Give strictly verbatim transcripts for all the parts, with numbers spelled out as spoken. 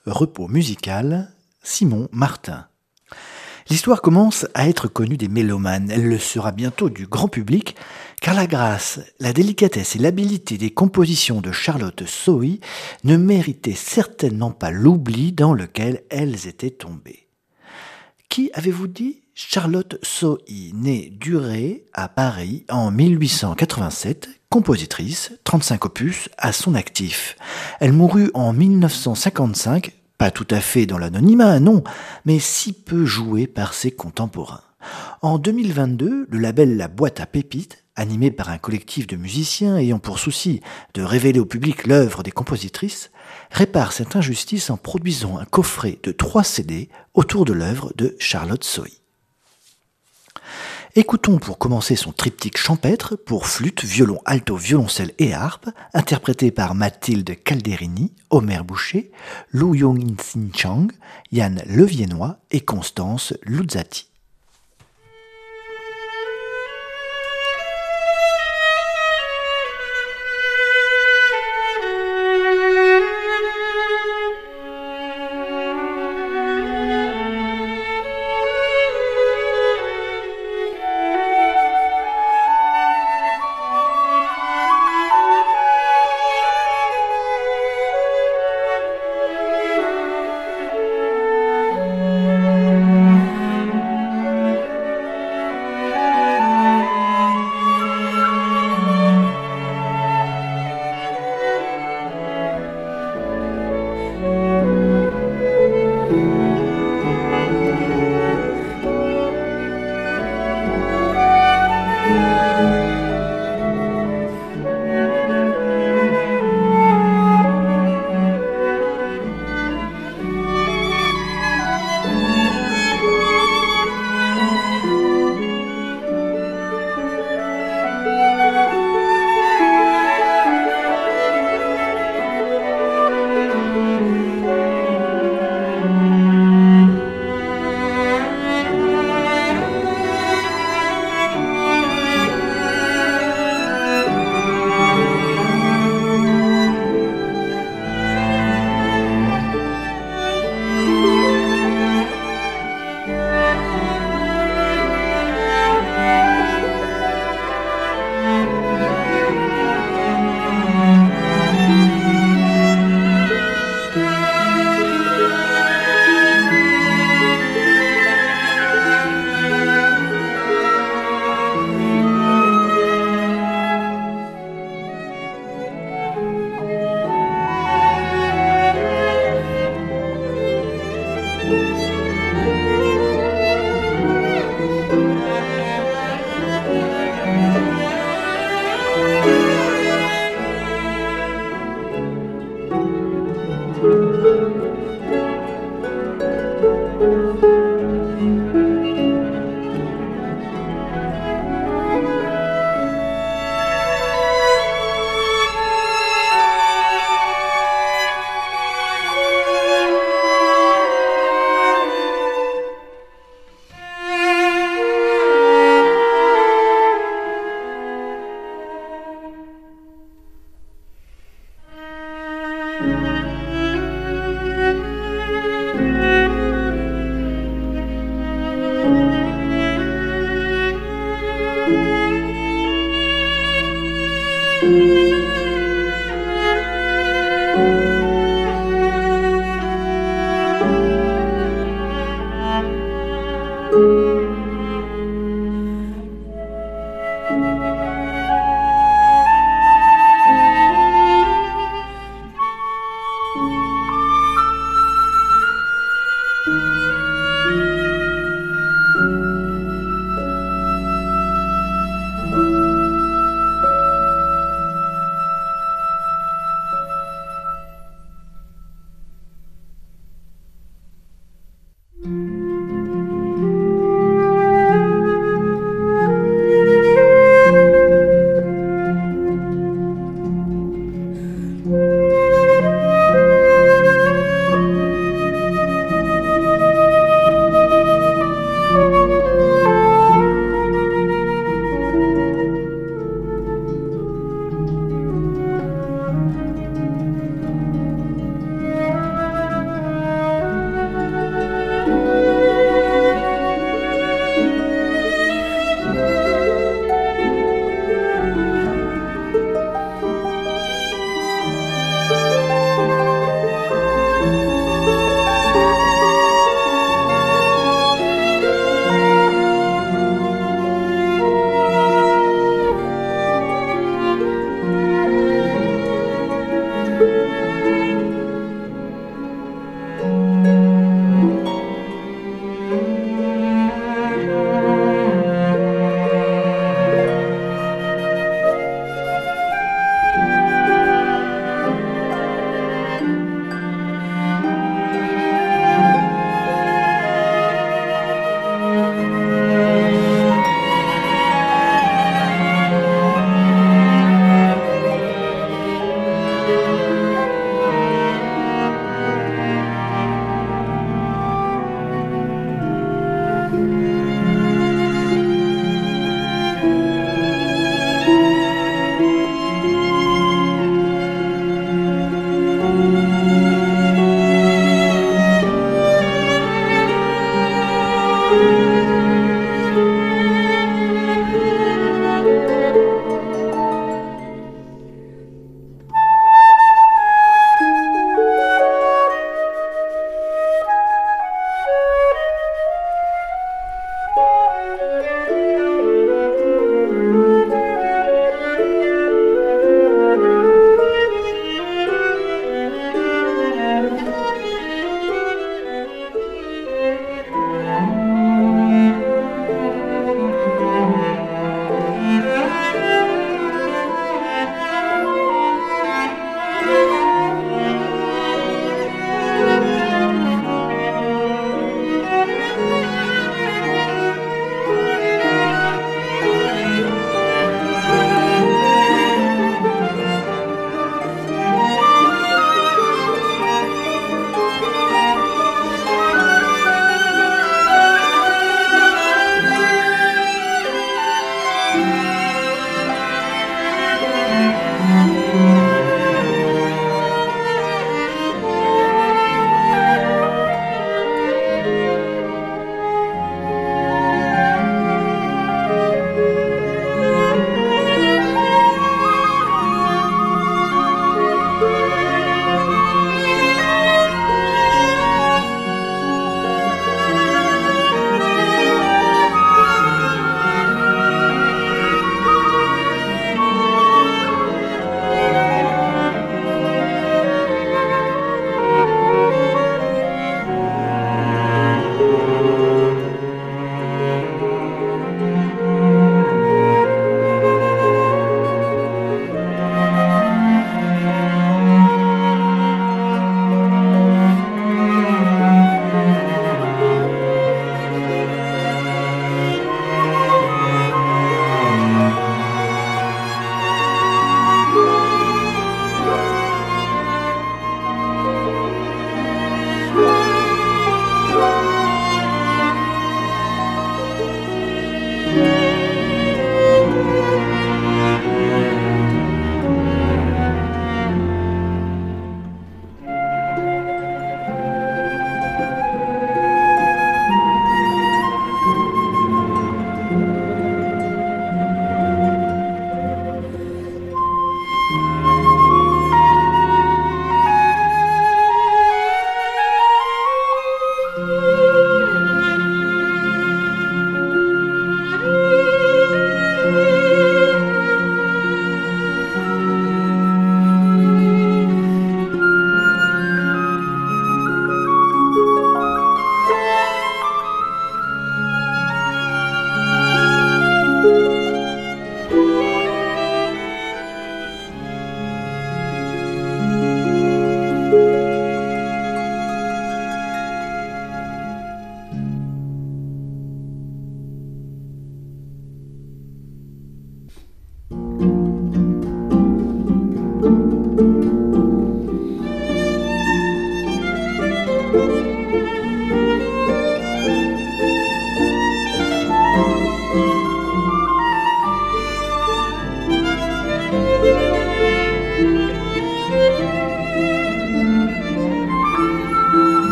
repos musical, Simon Martin. L'histoire commence à être connue des mélomanes, elle le sera bientôt du grand public, car la grâce, la délicatesse et l'habileté des compositions de Charlotte Sohi ne méritaient certainement pas l'oubli dans lequel elles étaient tombées. Qui avez-vous dit ? Charlotte Sohi, née Duret à Paris en mille huit cent quatre-vingt-sept, compositrice, trente-cinq opus à son actif. Elle mourut en mille neuf cent cinquante-cinq, pas tout à fait dans l'anonymat, non, mais si peu jouée par ses contemporains. En deux mille vingt-deux, le label La Boîte à Pépites, animé par un collectif de musiciens ayant pour souci de révéler au public l'œuvre des compositrices, répare cette injustice en produisant un coffret de trois C D autour de l'œuvre de Charlotte Sohi. Écoutons pour commencer son triptyque champêtre pour flûte, violon, alto, violoncelle et harpe, interprété par Mathilde Calderini, Omer Boucher, Lou Yong-Sin Chang, Yann Leviennois et Constance Luzzati.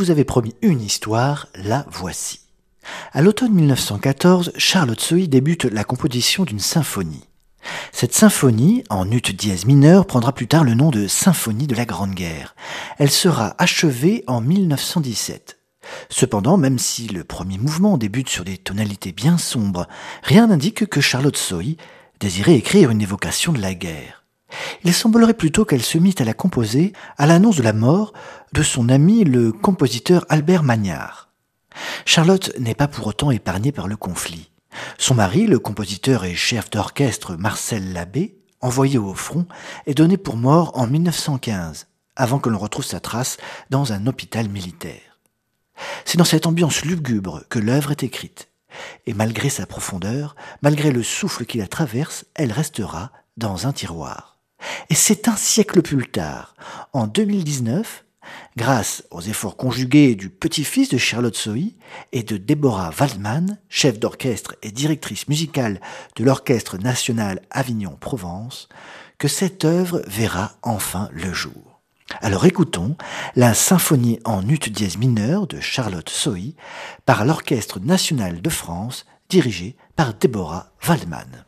vous avais promis une histoire, la voici. À l'automne mille neuf cent quatorze, Charlotte Sohi débute la composition d'une symphonie. Cette symphonie, en ut dièse mineur, prendra plus tard le nom de Symphonie de la Grande Guerre. Elle sera achevée en mille neuf cent dix-sept. Cependant, même si le premier mouvement débute sur des tonalités bien sombres, rien n'indique que Charlotte Sohi désirait écrire une évocation de la guerre. Il semblerait plutôt qu'elle se mit à la composer à l'annonce de la mort de son ami le compositeur Albert Magnard. Charlotte n'est pas pour autant épargnée par le conflit. Son mari, le compositeur et chef d'orchestre Marcel Labbé, envoyé au front, est donné pour mort en mille neuf cent quinze, avant que l'on retrouve sa trace dans un hôpital militaire. C'est dans cette ambiance lugubre que l'œuvre est écrite. Et malgré sa profondeur, malgré le souffle qui la traverse, elle restera dans un tiroir. Et c'est un siècle plus tard, en deux mille dix-neuf, grâce aux efforts conjugués du petit-fils de Charlotte Sohi et de Deborah Waldman, chef d'orchestre et directrice musicale de l'Orchestre national Avignon-Provence, que cette œuvre verra enfin le jour. Alors écoutons la symphonie en ut dièse mineur de Charlotte Sohi par l'Orchestre national de France dirigé par Deborah Waldman.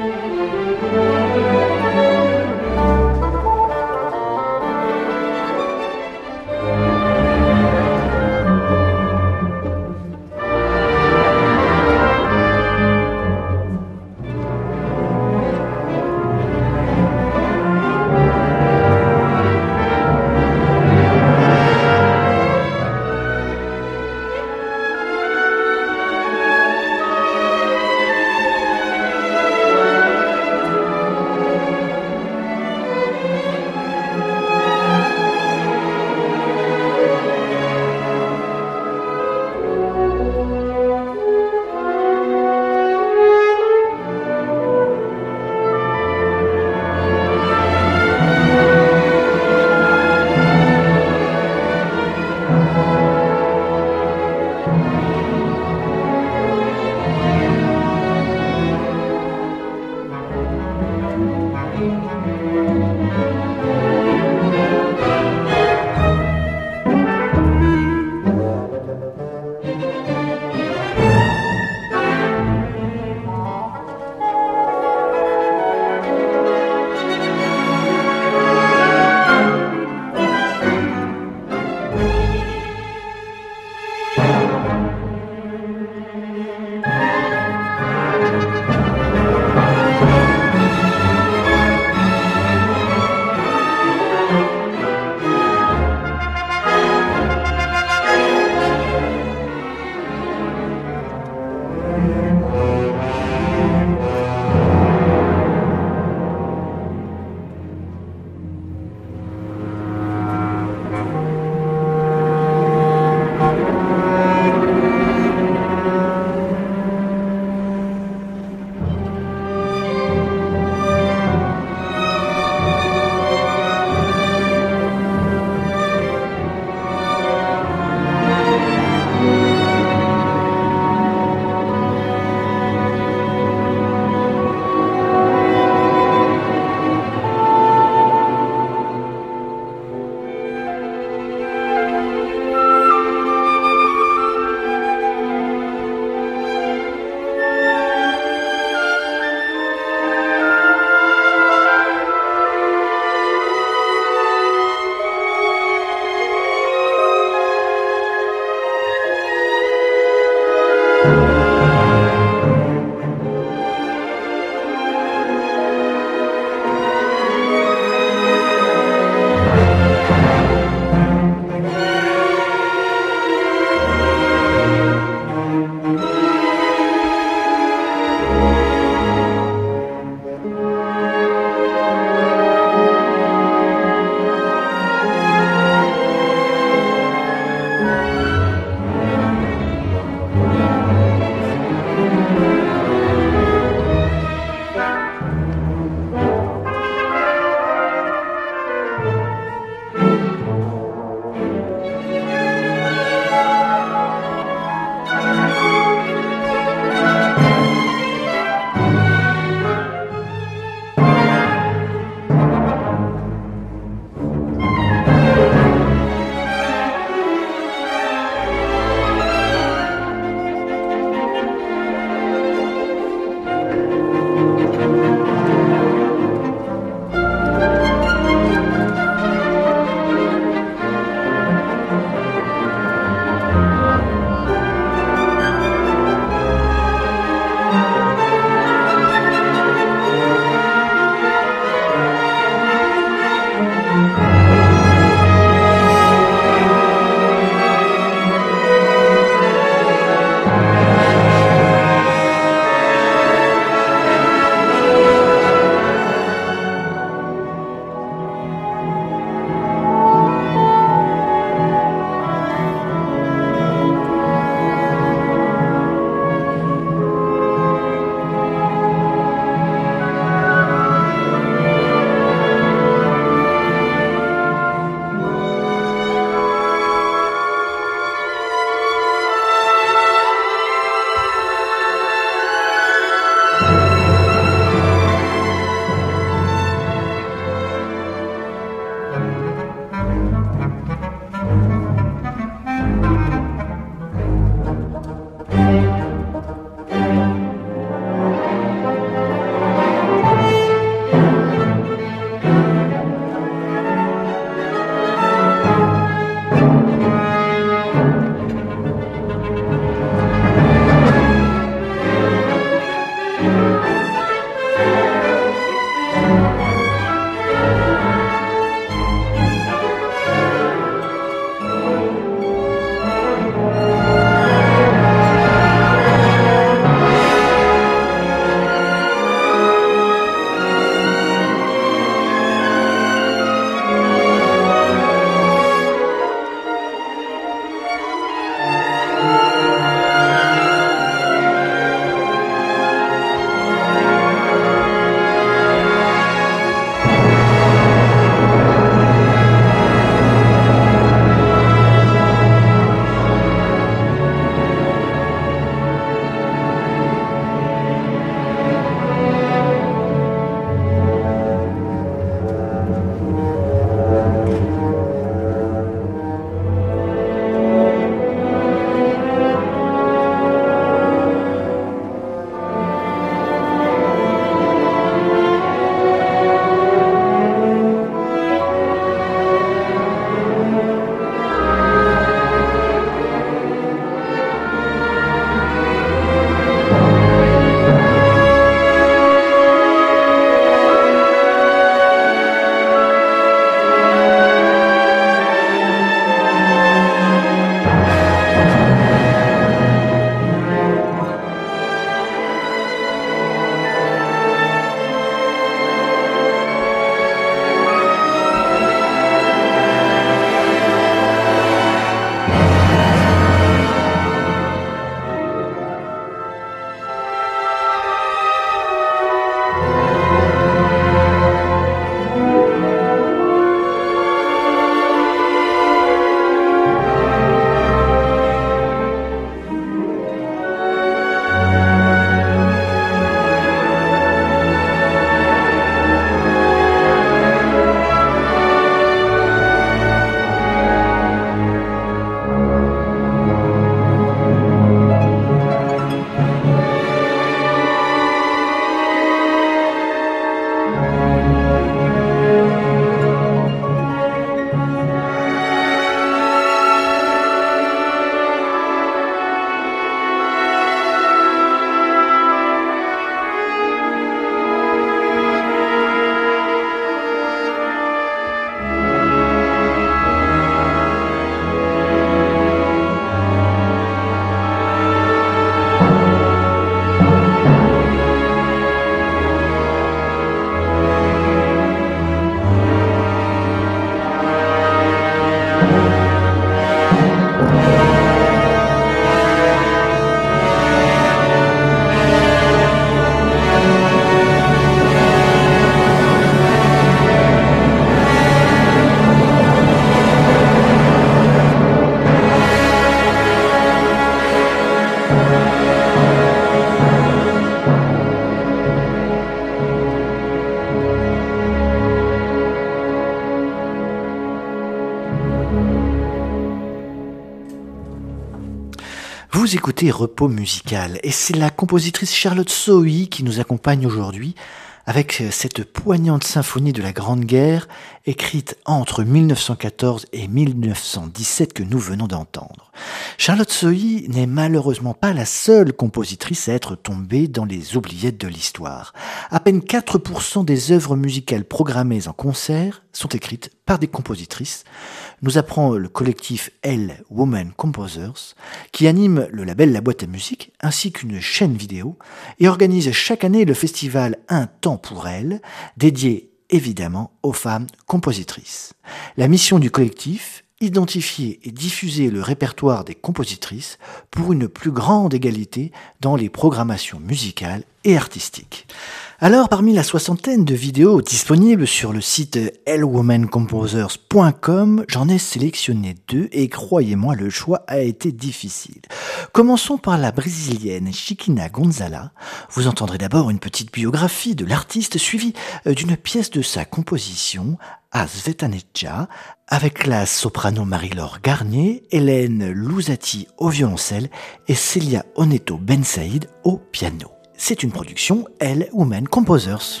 Vous écoutez Repos musical et c'est la compositrice Charlotte Sohi qui nous accompagne aujourd'hui avec cette poignante symphonie de la Grande Guerre écrite entre mille neuf cent quatorze et mille neuf cent dix-sept que nous venons d'entendre. Charlotte Sohi n'est malheureusement pas la seule compositrice à être tombée dans les oubliettes de l'histoire. À peine quatre pour cent des œuvres musicales programmées en concert sont écrites par des compositrices, nous apprend le collectif Elle Women Composers, qui anime le label La Boîte à Musique ainsi qu'une chaîne vidéo et organise chaque année le festival Un temps pour elle, dédié évidemment aux femmes compositrices. La mission du collectif, identifier et diffuser le répertoire des compositrices pour une plus grande égalité dans les programmations musicales et artistiques. Alors, parmi la soixantaine de vidéos disponibles sur le site elle women composers point com, j'en ai sélectionné deux et croyez-moi, le choix a été difficile. Commençons par la brésilienne Chiquinha Gonzala. Vous entendrez d'abord une petite biographie de l'artiste suivie d'une pièce de sa composition, A Svetaneja, avec la soprano Marie-Laure Garnier, Hélène Lousati au violoncelle et Célia Oneto Ben Saïd au piano. C'est une production Elle Women Composers.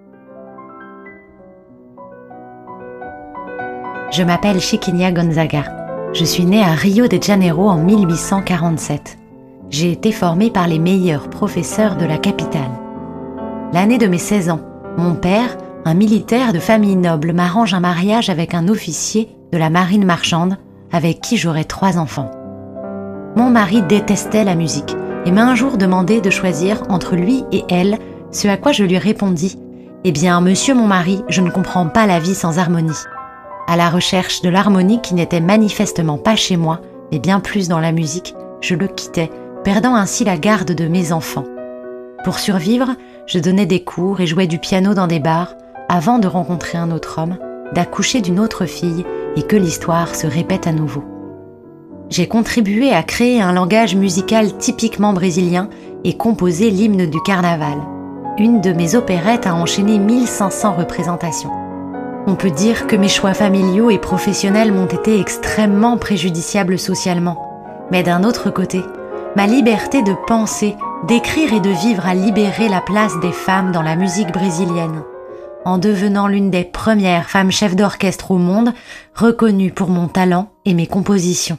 Je m'appelle Chiquinha Gonzaga. Je suis née à Rio de Janeiro en mille huit cent quarante-sept. J'ai été formée par les meilleurs professeurs de la capitale. L'année de mes seize ans, mon père, un militaire de famille noble, m'arrange un mariage avec un officier de la marine marchande avec qui j'aurai trois enfants. Mon mari détestait la musique et m'a un jour demandé de choisir entre lui et elle, ce à quoi je lui répondis « Eh bien, monsieur mon mari, je ne comprends pas la vie sans harmonie. » À la recherche de l'harmonie qui n'était manifestement pas chez moi, mais bien plus dans la musique, je le quittais, perdant ainsi la garde de mes enfants. Pour survivre, je donnais des cours et jouais du piano dans des bars, avant de rencontrer un autre homme, d'accoucher d'une autre fille et que l'histoire se répète à nouveau. J'ai contribué à créer un langage musical typiquement brésilien et composé l'hymne du carnaval. Une de mes opérettes a enchaîné mille cinq cents représentations. On peut dire que mes choix familiaux et professionnels m'ont été extrêmement préjudiciables socialement. Mais d'un autre côté, ma liberté de penser, d'écrire et de vivre a libéré la place des femmes dans la musique brésilienne, en devenant l'une des premières femmes chefs d'orchestre au monde, reconnue pour mon talent et mes compositions.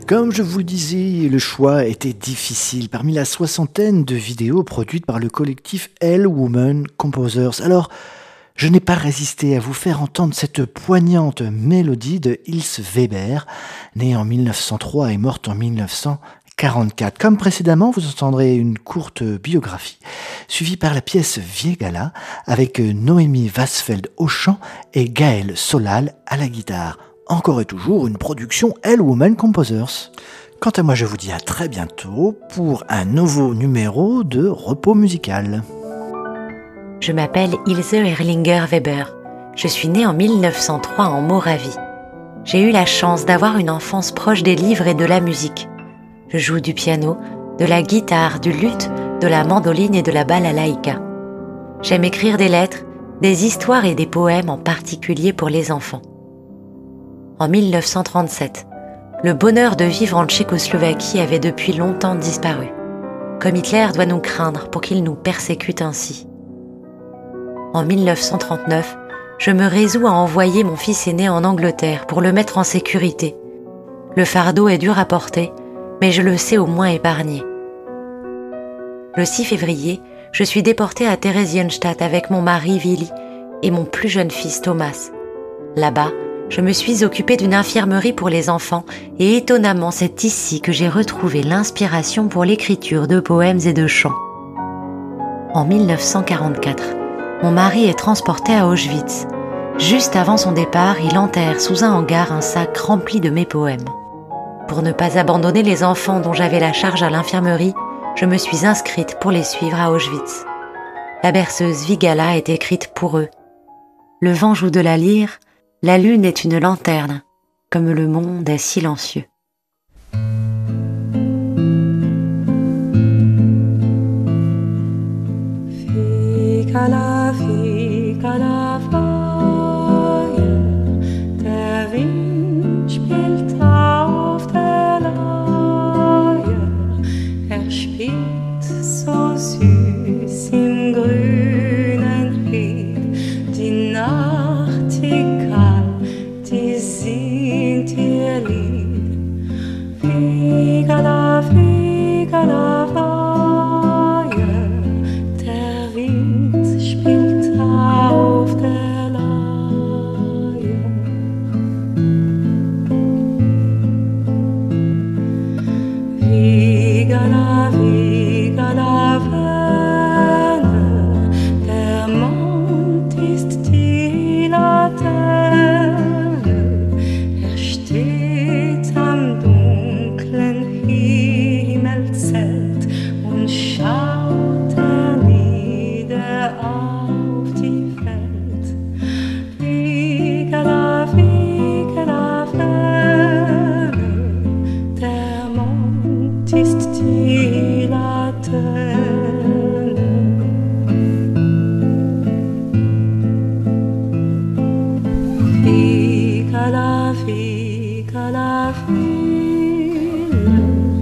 Comme je vous le disais, le choix était difficile parmi la soixantaine de vidéos produites par le collectif Hell Woman Composers. Alors, je n'ai pas résisté à vous faire entendre cette poignante mélodie de Ilse Weber, née en mille neuf cent trois et morte en mille neuf cent quarante-quatre. Comme précédemment, vous entendrez une courte biographie, suivie par la pièce Viegala, avec Noémie Wasfeld au chant et Gaël Solal à la guitare. Encore et toujours une production Hell Woman Composers. Quant à moi, je vous dis à très bientôt pour un nouveau numéro de Repos musical. Je m'appelle Ilse Erlinger Weber. Je suis née en mille neuf cent trois en Moravie. J'ai eu la chance d'avoir une enfance proche des livres et de la musique. Je joue du piano, de la guitare, du luth, de la mandoline et de la balalaïka. J'aime écrire des lettres, des histoires et des poèmes, en particulier pour les enfants. En mille neuf cent trente-sept, le bonheur de vivre en Tchécoslovaquie avait depuis longtemps disparu. Comme Hitler doit nous craindre pour qu'il nous persécute ainsi. En mille neuf cent trente-neuf, je me résous à envoyer mon fils aîné en Angleterre pour le mettre en sécurité. Le fardeau est dur à porter, mais je le sais au moins épargné. Le six février, je suis déportée à Theresienstadt avec mon mari Willy et mon plus jeune fils Thomas. Là-bas, je me suis occupée d'une infirmerie pour les enfants et étonnamment, c'est ici que j'ai retrouvé l'inspiration pour l'écriture de poèmes et de chants. En mille neuf cent quarante-quatre, mon mari est transporté à Auschwitz. Juste avant son départ, il enterre sous un hangar un sac rempli de mes poèmes. Pour ne pas abandonner les enfants dont j'avais la charge à l'infirmerie, je me suis inscrite pour les suivre à Auschwitz. La berceuse Viegala est écrite pour eux. Le vent joue de la lyre, la lune est une lanterne, comme le monde est silencieux. Viegala, Viegala, Feuer, der Wind spielt auf der Leier, er spielt so süß im grünen Ried, die Nachtigall, die singt ihr Lied. Viegala, Viegala, Feuer, der Wind spielt auf der Leier. Viegala, Viegala, Vene, der Mond ist die Laterne, er steht am dunklen Himmelszelt und schaut hernieder auf die Welt. Viegala, Viegala, Vene, der Mond ist die Laterne. Viegala, Viegala, Viele,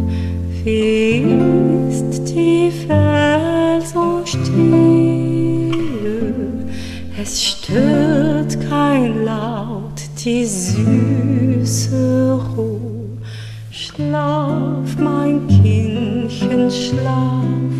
wie ist die Welt so still, es stört kein Laut die süße Ruhe. Schlaf, mein Kindchen, schlaf,